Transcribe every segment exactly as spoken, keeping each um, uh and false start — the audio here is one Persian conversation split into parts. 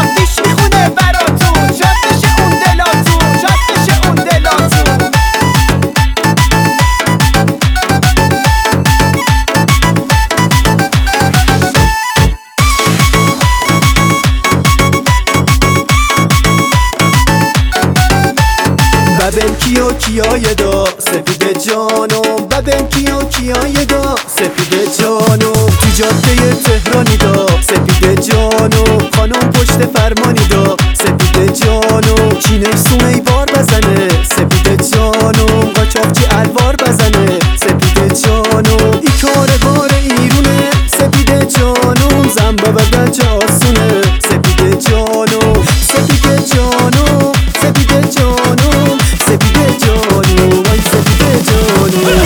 تفتیش میخونه براتون، شاد بشه اون دلاتون، شاد بشه اون دلاتون. ببین کیا کیای دا سپید جانم، ببین کیا کیای دا سپید جانم. تو جاده تهرانی دا سپید جانم، خانم پشت فرمانی دا سپید جانم. کینش سونه بار بزنه سپید جانم، قاچاقچی الوار بزنه سپید جانم. ای کار بار ایرونه سپید جانم، زن با بچه آسونه سپید جانم. سپید جانم، سپید جانم، سپید جانم، وای سپید جانم.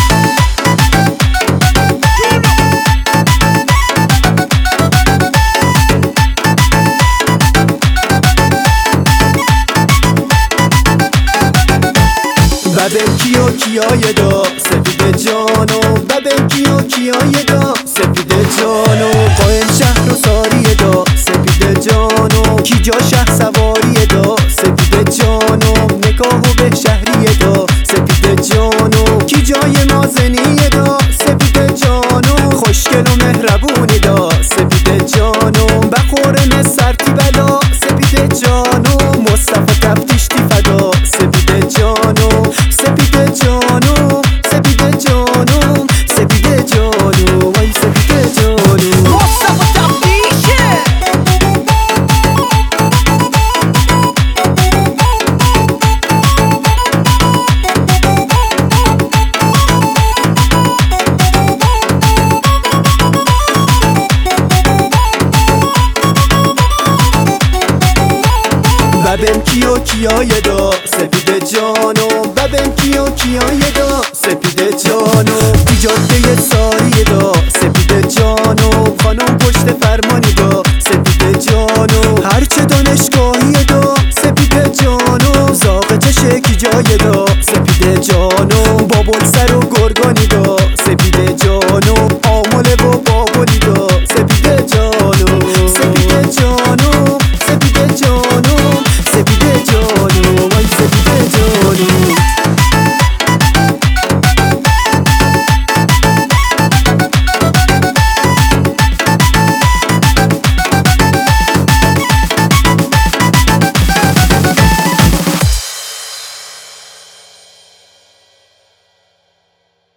ببین کیا کیای دا سپید جانم، ببین کیا کیای دا سپید جانم. قائم شهر و ساری دا سپید جانم، کی جا شهر سواری دا سپید جانم. نکاح و به شهری دا سپید جانم، کی جای نازنی دا سپید جانم. خوشگل و مهربونی دا سپید جانم، بخورن سرتی بلا سپید جانم. مصطفی تفتیشتی فدا سپید جانم، سپید جانم، سپید جانم، سپید جانم، وای سپید جانم. مصطفی تفتیشه. ببین کیا کیای دا سپید جانم، ببین کیا کیای دا سپید جانم. ای جاده ساری دا سپید جانم، خانم پشت فرمانی دا سپید جانم. هرچه دانشگاهی دا سپید جانم، زاغ چشه کی جای دا سپید جانم.